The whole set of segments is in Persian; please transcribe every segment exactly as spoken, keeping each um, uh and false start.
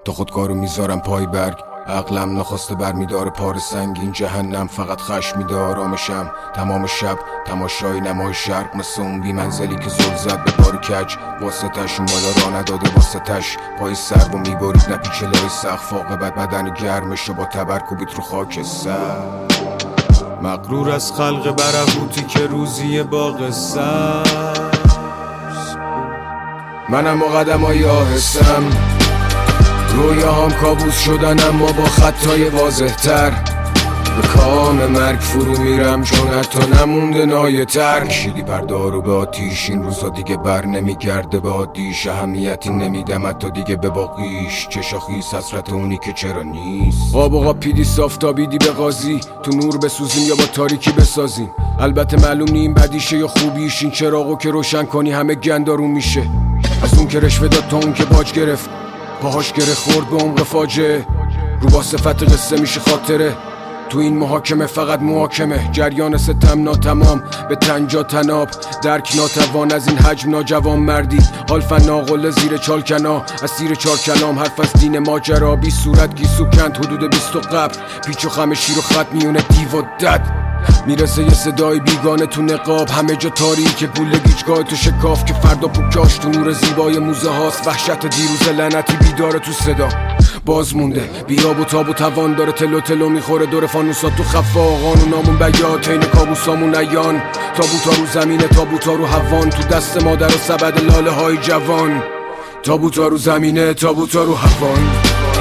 تا خودکارو میذارم پای برگ. عقلم نخواسته برمیداره پار سنگین جهنم، فقط خشم میده آرامشم تمام شب. تماشای نمای شرق مثل اون بی منزلی که زل زد به بار کج. واسه تش اون بالا را نداده واسه تش، پای سر و میبارید نپیچه لای سقف. عاقبت بدن گرمشو با تبرکوبیت رو خاک سر. مغرور از خلق برهوتی که روزی باغ سبز. منم و قدمای آهستم، رویاهام کابوس شدن اما با خطای واضح تر. به کام مرگ فرو میرم چون حتی نمونده نایه تر. کشیدی پردارو به آتیش، این روزا دیگه بر نمیگرده به عادیش. اهمیتی نمیدم حتی دیگه به باقیش، چشا خیس حسرت اونی که چرا نیست. آب و پیدی صافتابیدی به قاضی، تو نور بسوزیم یا با تاریکی بسازیم. البته معلوم نیم بدیشه یا خوبیش، این چراغو که روشن کنی همه گندارون میشه. از اون که رشوه داد تا اون که باج گرفت، پاهاش گره خورد به عمق فاجعه. رو با صفت قصه میشه خاطره، تو این محاکمه فقط محاکمه. جریان ستم ناتمام به تنجا تناب، درک ناتوان از این حجم ناجوان مردی. حال فناقل زیر چالکنا، از سیر چار کلام حرف از دین ماجرا. بی صورت گیسو کند حدود بیست و قبر، پیچ و خم شیر و خط میونه دیو و دد. میرسه یه صدای بیگانه تو نقاب، همه جا تاریکه پول گیجگاه تو شکاف. که فردا پوکاش تو نور زیبای موزه هاست، وحشت دیروز لعنتی بیداره تو صدا. باز مونده بیاب و تاب و توان داره، تلو تلو میخوره دور فانوسات تو خفا. قانونامون بیاد تین کابوسامون ایان، تابوتا رو زمینه تابوتا رو هوان. تو دست مادر و سبد لاله های جوان، تابوتا رو زمینه تابوتا رو هوان.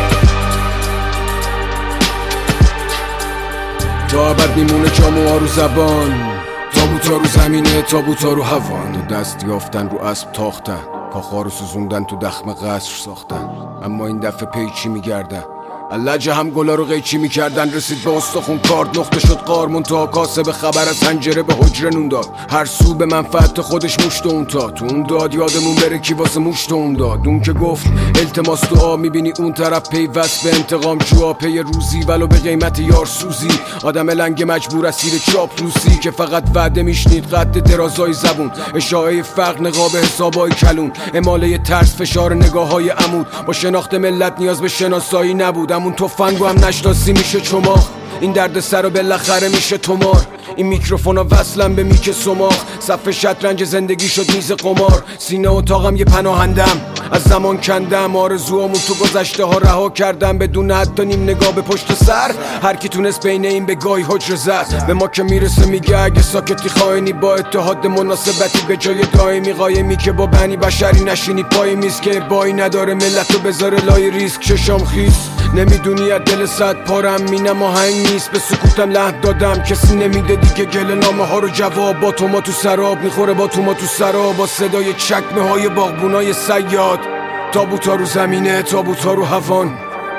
تا ابد میمونه جاموها رو زبان، تابوتا رو زمینه تابوتا رو هوان. دو دست یافتن رو اسب تاختن، کاخا رو سوزوندن تو دخم قصر ساختن. اما این دفعه پیچی میگردن، اللجه هم گلا رو قیچی میکردن. رسید به استخون کارد نقطه شد قار، منتها کاسه به خبر از حنجره به حجره نون داد. هر سو به منفعت خودش مشت اون تا تو اون داد. یادمون بره کی واسه مشت اون داد. اون که گفت التماس دعا، میبینی اون طرف پیوست به انتقام جوا. پی روزی ولو به قیمت یار سوزی، آدم لنگ مجبور اسیر چاپلوسی. که فقط وعده میشنید قد درازای زبون، اشاعه فقر نقاب حسابای کلون. اماله ترس فشار نگاه های عمود، با شناخت ملت نیاز به شناسایی نبود. همون تفنگو هم نشناسی میشه چماخ، این درد سر و بالاخره میشه تمار. این میکروفونا وصلن به میک سماخ، صف شطرنج زندگی شد میز قمار. سینه اتاقم یه پناهندم، از زمان کندم آرزوامون تو گذشته ها رها کردم. بدون حتی نیم نگاه به پشت سر، هر کی تونست بین این به گاهی حجر زد. به ما که میرسه میگه اگه ساکتی خائنی، با اتحاد مناسبتی به جای دائمی. قایمی که با بنی بشری نشینی پای میز، که بایی نداره ملتو بذاره لای ریسک. چشام خیس نمیدونی از دل صد پارم، مینم آهنگ نیست به سکوتم لحن دادم. کسی نمیده دیگه گله نامه ها رو جواب، با تو ما تو سراب میخوره با تو ما تو سراب. با صدای چکمه های باغبونای صیاد، تابوتا رو زمینه تابوتا رو هوان.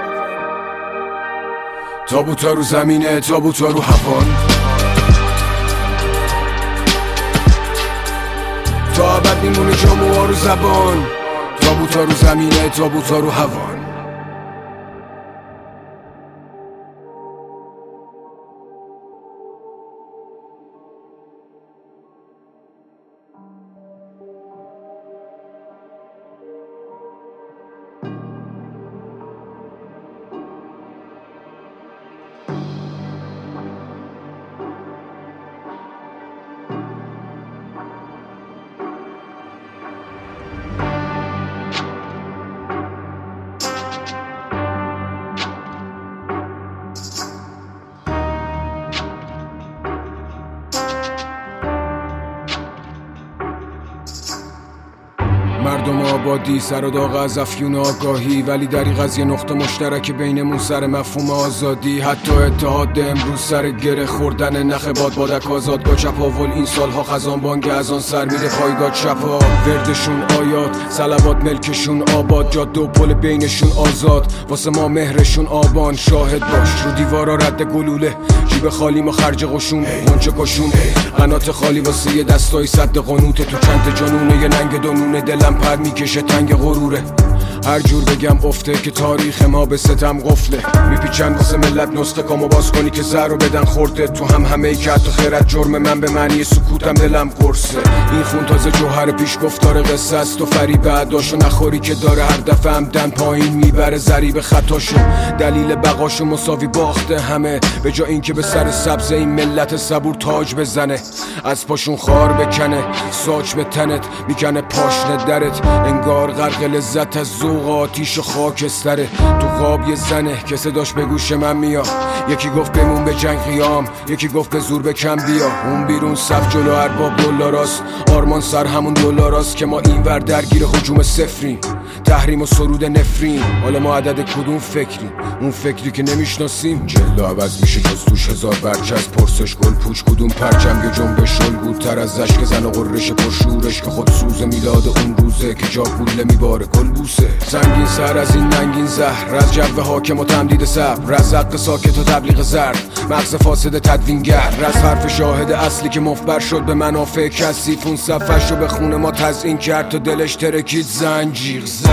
تابوتا رو زمینه تابوتا رو هوان. تا ابد میمونه جاموها رو زبان، تابوتا رو زمینه تابوتا رو هوان. مردم آبادی سر و داغ از افیون آگاهی، ولی دریغ از یه نقطه مشترک بینمون سر مفهوم آزادی. حتی اتحاد امروز سر گره خوردن نخ باد بادک آزادگاه چپاول. این سالها خزان بانگ از آن سر میره پایگاه چپا. وردشون آیات صلوات ملکشون آباد، جاده و پل بینشون آزاد. واسه ما مهرشون آبان، شاهد باش رو دیوارا رد گلوله. جیب خالی ما خرج قشون منچه کشون، قنات خالی واسه یه دستای صد قنوته. تو چند جنونه یه ننگ دونونه، دلم پر میکشه تنگ غروره. هر جور بگم افته که تاریخ ما به ستم قفله. میپیچن واسه ملت نسخه کامو باز کنی که زر رو بدن خورده. تو هم همه ای که حتی خیرت جرم من به معنی سکوتم دلم قرصه. این خون تازه جوهر پیش گفتار قصه است و فریب بعداشو نخوری که داره هر دفعه همدن پایین میبره ضریب خطاشو. دلیل بقاشو مساوی باخته همه، به جا این که به سر سبز این ملت صبور تاج بزنه. از پاشون خار بکنه ساج به تنت میکنه پاشنه درت. انگار غرق لذت از ذوق آتیش و خاکستره. تو خواب یه زنه که صداش به گوش من میاد. یکی گفت بمون به جنگ قیام، یکی گفت به زور بکن بیا. اون بیرون صف جلو ارباب دولاراست، آرمان سر همون دولاراست که ما این ور درگیر هجوم صفریم. تحریم و سرود نفرین، حالا ما عدد کدوم فکریم؟ اون فکری که نمیشناسیم جلو عوض میشه جز توش هزار برچز. پرسش گل پوچ کدوم پرچم یه جنبش شلگودتر از اشک زن و قررش پرشورش که خود سوز میلاد اون روزه که جا گوله میباره گل بوسه. سنگین سر از این ننگین زهر، از جو حاکم و تمدید صبر، از حق ساکت و تبلیغ زرد، مغز فاسد تدوینگر، از حرف شاهد اصلی که مفبر شد به منافع کثیف. اون صفحش رو به خون ما تزیین کرد تا دلش ترکید زنجیر زد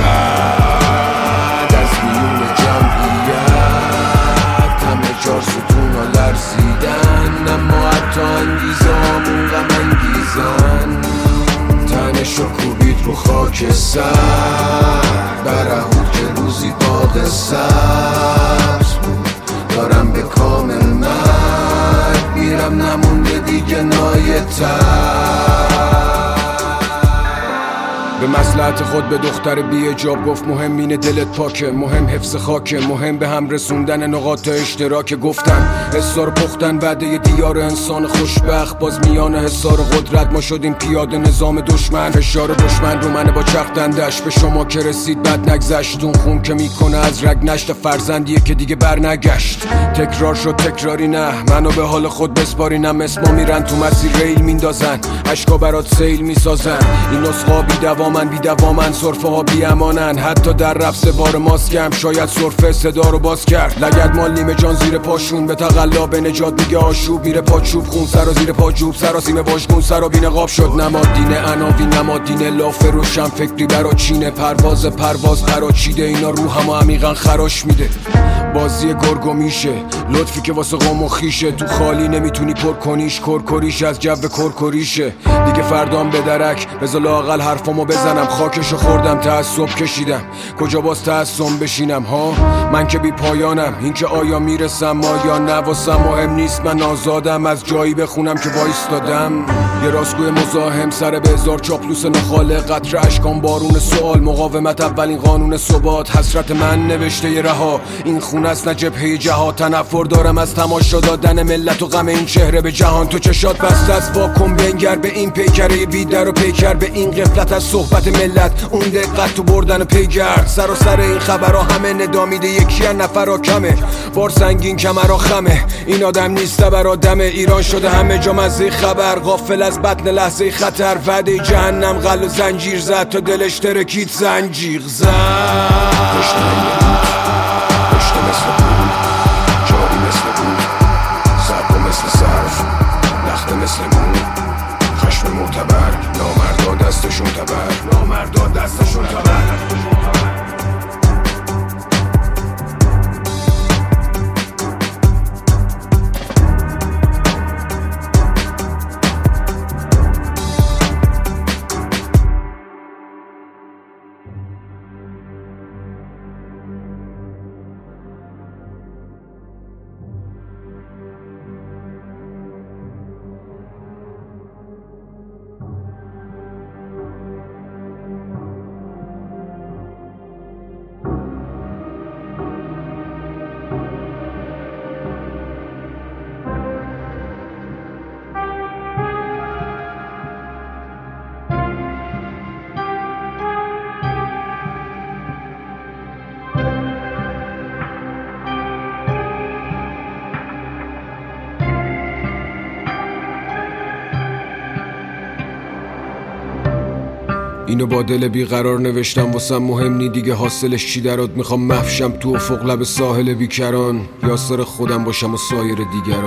از میون جمعیت. همه چار ستون ها لرزیدن، اما حتی انگیزه همون غم انگیزن. تنش رو کوبید رو خاک سر برهود که روزی باغ سبز بود. دارم به کامل مرگ میرم، نمونده دیگه نایتر. به مصلحت خود به دختر بی حجاب گفت مهم اینه دلت پاکه، مهم حفظ خاکه، مهم به هم رسوندن نقاط اشتراک. گفتن حسار پختن وعده دیار انسان خوشبخت، باز میان حسار قدرت ما شدیم پیاده نظام دشمن. فشار دشمن رو منه با چختندش، به شما که رسید بد نگذشت. اون خون که میکنه از رگ نشت فرزندیه که دیگه برنگشت. تکرار شد تکراری نه، منو به حال خود بسپارینم. اسما میرن تو مسیر ریل میندازن، اشکا برات سیل میسازن. این نسخا بی دوامن بی دوامن، صرفه ها بی امانن. حتی در رفت بار ماسکم شاید صرفه صدا رو باز کرد. لگد مال نیمه جان زیر پاشون، به تقلا به نجات میگه آشوب. میره پاچوب خون سرا زیر پاجوب، سراسیمه واژگون سرا بی نقاب شد. نماد دینه عناوی نماد دینه لاف روشن فکری برا چینه. پرواز پرواز قراچیده اینا روحمو عمیقا خراش میده. بازی گرگو میشه لطفی که واسه قوم و خیشه. تو خالی نمیتونی پر کنیش، کرکریش از جو کرکریشه. دیگه فردام به درک بذار لااقل حرفامو بزنم. خاکشو خوردم تعصب کشیدم، کجا باز تعصب بشینم ها؟ من که بی پایانم، این که آیا میرسم آیا نه واسم مهم نیست. من آزادم از جایی بخونم که وایستادم. یه راستگوی مزاحم سر به هزار چاپلوس نخاله. قطر اشکان بارون سوال، مقاومت اولین قانون ثبات. حسرت من نوشته ی رها، این خون است نه جبهه جهاد. تنفر دارم از تماشا دادن ملت و غم این چهره به جهان. تو چشات بسته از واکن بنگر به این پیکره بیدر و پیکر به این غفلت از صحبت ملت. اون دقت تو بردن پیگرد، سر و سر این خبرها همه ندامیده یکی از نفرها کمه. بار سنگین کمرها خمه، این آدم نیست برا دمه. ایران شده همه جا مزه خبر، غافل از بطن لحظه خطر. وعده جهنم غل و زنجیر زد تا دلش ترکید زنجیر زد. پشت مثل بود، جاری مثل بود، سرد مثل صرف، لخت مثل بود. خشم معتبر، نامردا دستشون تبر، نامردا دستشون تبر. اینو با دل بیقرار نوشتم واسم مهم نی دیگه حاصلش چی درات. میخوام مفشم تو افق لب ساحل بیکران، یاسر خودم باشم و سایر دیگران.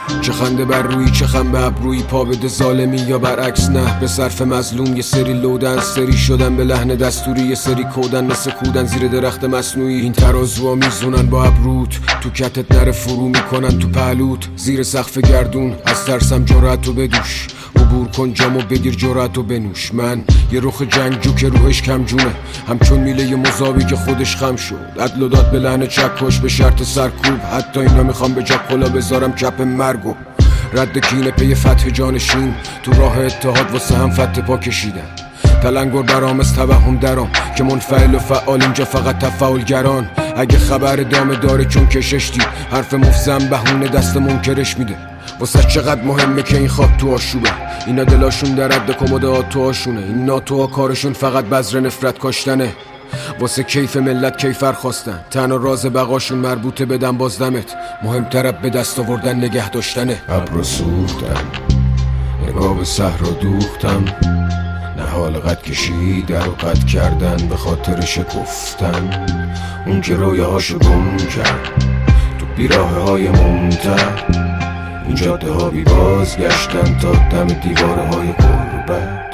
چه خنده بر روی چه خم به ابروی، پا بده ظالمی یا برعکس نه به صرف مظلوم. یه سری لودن سری شدن به لحن دستوری، یه سری کودن مثل کودن زیر درخت مصنوعی. این ترازوها میزونن با ابروت، تو کتت نره فرو میکنن تو پهلوت. زیر سقف گردون از ترسم جرأتو بدوش، عبور کن جامو بگیر جرأتو بنوش. من یه رخ جنگجو که روحش کم جونه، همچون میله یه مذابی که خودش خم شد. عدل و داد به لحن چکش به شرط سرکوب، حتی اینا میخوام به جا کلا بذارم کپ مرگو. رد کینه پی فتح جانشین، تو راه اتحاد واسه هم فتح پا کشیدن. تلنگر برام از توهم درام که منفعل و فعال، اینجا فقط تفاعلگران. اگه خبر دامه داره چون کشش دید، حرف مفزم بهونه دست منکرش میده. واسه چقدر مهمه که این خاک تو آشوبه، اینا دلاشون در رد کمدات تو آشونه. این ناتوها کارشون فقط بذر نفرت کاشتنه، واسه کیف ملت کیفر خواستن. تنها راز بقاشون مربوطه بدن بازدمت، مهمتر به دست آوردن نگه داشتنه. ابرو سوختم نگاه به صحرا دوختم، نهال قد کشیدن و قد کردن به خاطر شکفتن. اون که رویه هاشو گم کرد تو بیراه های ممتد، این جاده ها بی بازگشتن تا دم دیواره های غربت.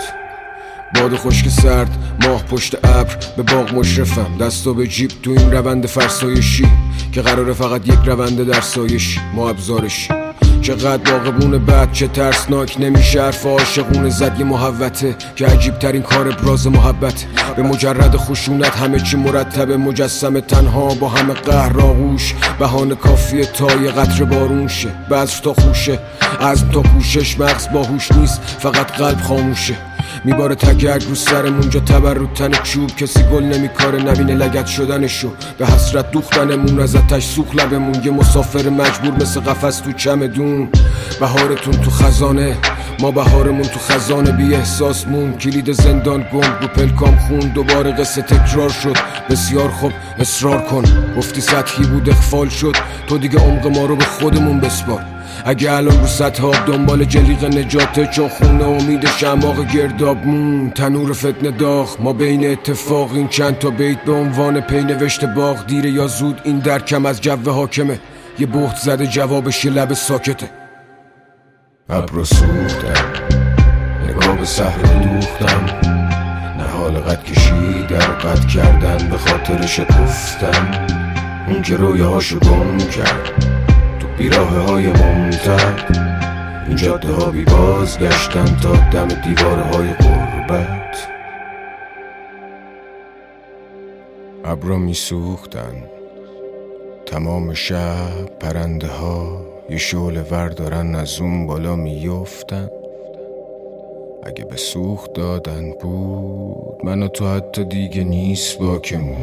باد خشک سرد ماه پشت ابر به باغ مشرفم، دستو به جیب تو این روند فرسایشی که قراره فقط یک رونده در سایشی ما ابزارشی. چقدر باغبون بد چه ترسناک، نمیشه حرف عاشقونه زد یه محوته که عجیب ترین کار ابراز محبت. به مجرد خشونت همه چی مرتبه، مجسم تنها با همه قهر آغوش. بهانه کافیه تا یه قطره بارون شه، بذر تا خوشه عزم تا کوشش. مغز باهوش نیست فقط قلب خاموشه، میباره تگرگ رو سرمون جا تبر رو تن چوب. کسی گل نمیکاره نبینه لگد شدنشو، به حسرت دوختنمون از آتش سوخت لبمون. یه مسافر مجبور مثل قفس تو چمدون. بهارتون تو خزانه ما بهارمون تو خزانه، بی احساس مون کلید زندان گم رو پلکام خون. دوباره قصه تکرار شد بسیار خوب اصرار کن، گفتی سطحی بود اخفال شد، تو دیگه عمق ما رو به خودمون بسپار. اگه الان رو سطح آب دنبال جلیق نجاته، چون خونه امید شماغ گرداب مون. تنور فتنه داغ ما بین اتفاق، این چند تا بیت به عنوان پی نوشته باغ. دیره یا زود این درکم از جو حاکمه، یه بهت زده جوابش یه لب ساکته. ابرو سوختم نگاه به صحرا دوختم، نهال قد کشیدن و قد کردن به خاطر شکفتن. اون که رویه هاشو گم کرد تو بیراه های ممتد، این جاده ها بی بازگشتن تا دم دیواره های غربت. ابرا می سوختن تمام شب، پرنده ها یه شعله ور دارن از اون بالا میفتن. اگه به سوخت دادن بود من و تو حتی دیگه نیست باکمون.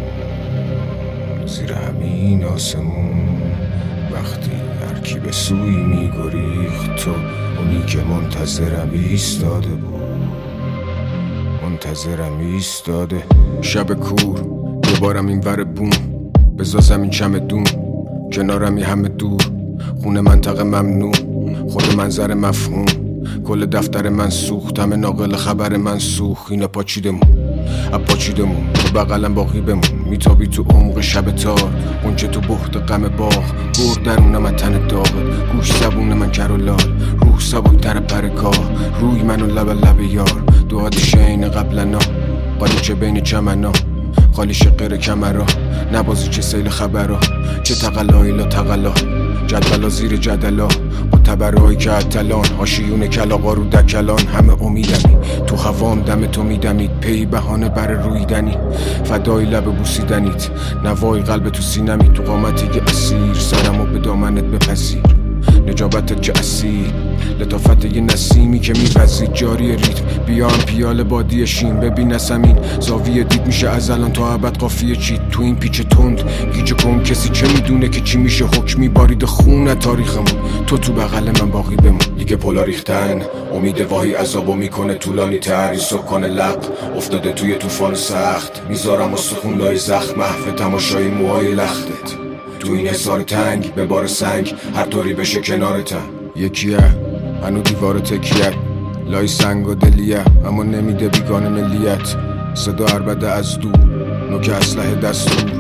زیر همین آسمون وقتی هرکی به سوی میگریخت، تو اونی که منتظرم ایستاده بود، منتظرم ایستاده. شب کور دوبارم این ور بوم، بزازم این چمدون کنارم یه همه دور. خونه منطقه ممنوع، خود منظر مفهوم. کل دفتر من سوخت، همه ناقل خبر من سوخت. اینا پاچیدمون اپاچیدمون تو بغلم باقی بمون. میتابی تو عمق شب تار، اونچه تو بحت غم باغ. گرد درونم من تن داغ، گوش زبون من کر و لال. روح سبک تر پرکاه، روی منو لب لب یار. دو آتیش این قبلنا، قالیچه بین چمنا. خالی شقر کمرا، نبازی چه سیل خبرا. چه تقلایی لا تقلا، جدولا زیر جدلا. با تبرهایی که اتلان، آشیون کلاغا رو دکلان. همه امیدمی تو هوام دم تو میدمید، پی بهانه بر رویدنی. فدای لب بوسیدنیت، نوای قلب تو سینمی. تو قامتی که اسیر، سرمو به دامنت بپذیر. نجابتت که اسیر، لطافت یه نسیمی که میپذید. جاری ریتم بیام پیاله بادی شین. ببین زمین زاویه دید میشه از الان تا ابد قافیه چید. تو این پیچ تند گیج کن، کسی چه میدونه که چی میشه. حکمی بارید خون تاریخمون، تو تو بغل من باقی بمون. دیگه پلا ریختن امید واهی عذابو میکنه طولانی تر. این سکان لق افتاده توی طوفان سخت، میذارم و سخون لای زخم. محو تماشای موهای لختت تو این حصار تنگ، به بار سنگ هر طوری بشه کنارتم. یکیه هنو دیوار تکیه، لای سنگ و دلیه اما نمیده بیگانه ملیت. صدا عربده از دور، نوک اسلحه دستور.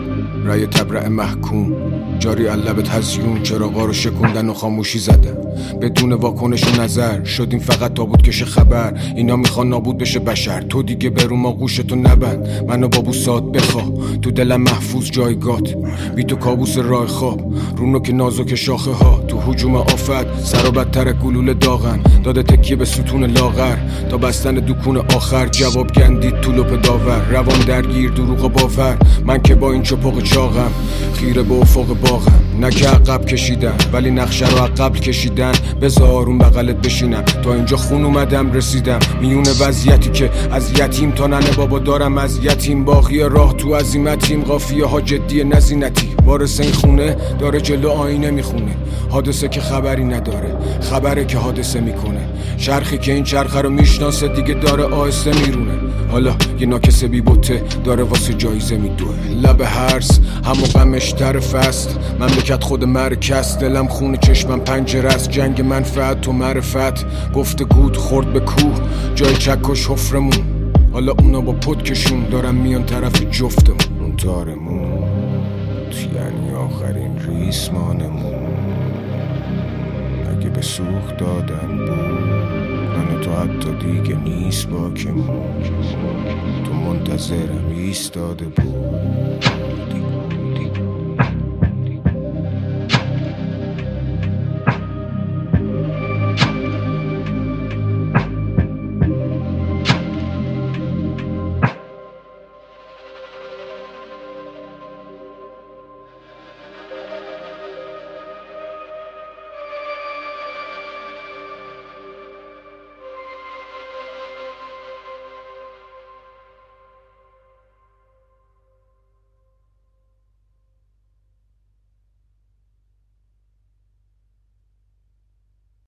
رأی تبرع محکوم جاری علبت هزیون، چراغا رو شکوندن و خاموشی زدن بدون واکنش و نظر. شدیم فقط تابوت کش خبر، اینا میخوان نابود بشه بشر. تو دیگه برو ما گوشتو نبند، منو با بوسات بخواه تو دلم محفوظ جایگات. بی تو کابوس راه خواب رونو که نازک شاخه ها، تو هجوم آفت سر و بدتر گلوله داغن. داده تکیه به ستون لاغر تا بستن دکون آخر. جواب گندید تو لپ داور، روان درگیر دروغ و باور. من که با این چپق چاقم خیره به افق باغم. نه که عقب کشیدم ولی نقشه رو عقب کشیدن. بذار اون بغلت بشینم تا اینجا خون اومدم رسیدم. میون وضعیتی که از یتیم تا ننه بابا دارم از یتیم. باقی راه تو عزیمتیم، قافیه ها جدی نزینتی. وارث این خونه داره جلو آینه میخونه، حادثه که خبری نداره، خبره که حادثه میکنه. چرخی که این چرخه رو میشناسه دیگه داره آهسته میرونه. حالا یه ناکسه بی بوته داره واسه جایزه میدوه. لب هرس همو غمشتر فست، مملکت خود مرکز. دلم خونه چشمم پنجره است، جنگ منفعت و معرفت. گفته گود خورد به کوه جای چکش حفرمون. حالا اونا با پدکشون دارن میان طرف جفتمون. اون تارمون یعنی آخرین ریسمانمون. اگه به سوخت دادن بود من تو حتی دیگه نیست باکمون. تو منتظرم ایستاده بود